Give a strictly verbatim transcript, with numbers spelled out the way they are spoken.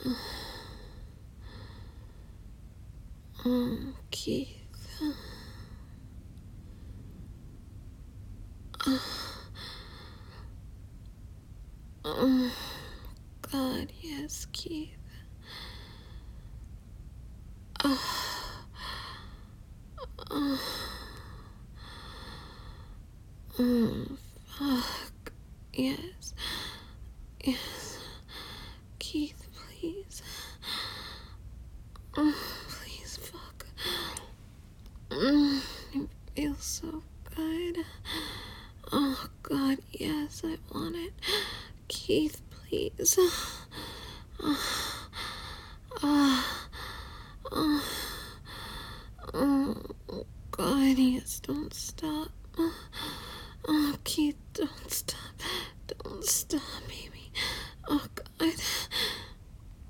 Oh, Keith. Oh, God, yes, Keith. Oh, oh, oh, fuck. Yes. Yes. Keith, please. Oh, please, fuck. Mm, it feels so good. Oh, God, yes, I want it. Keith, please. Oh, oh, oh, oh, God, yes, don't stop.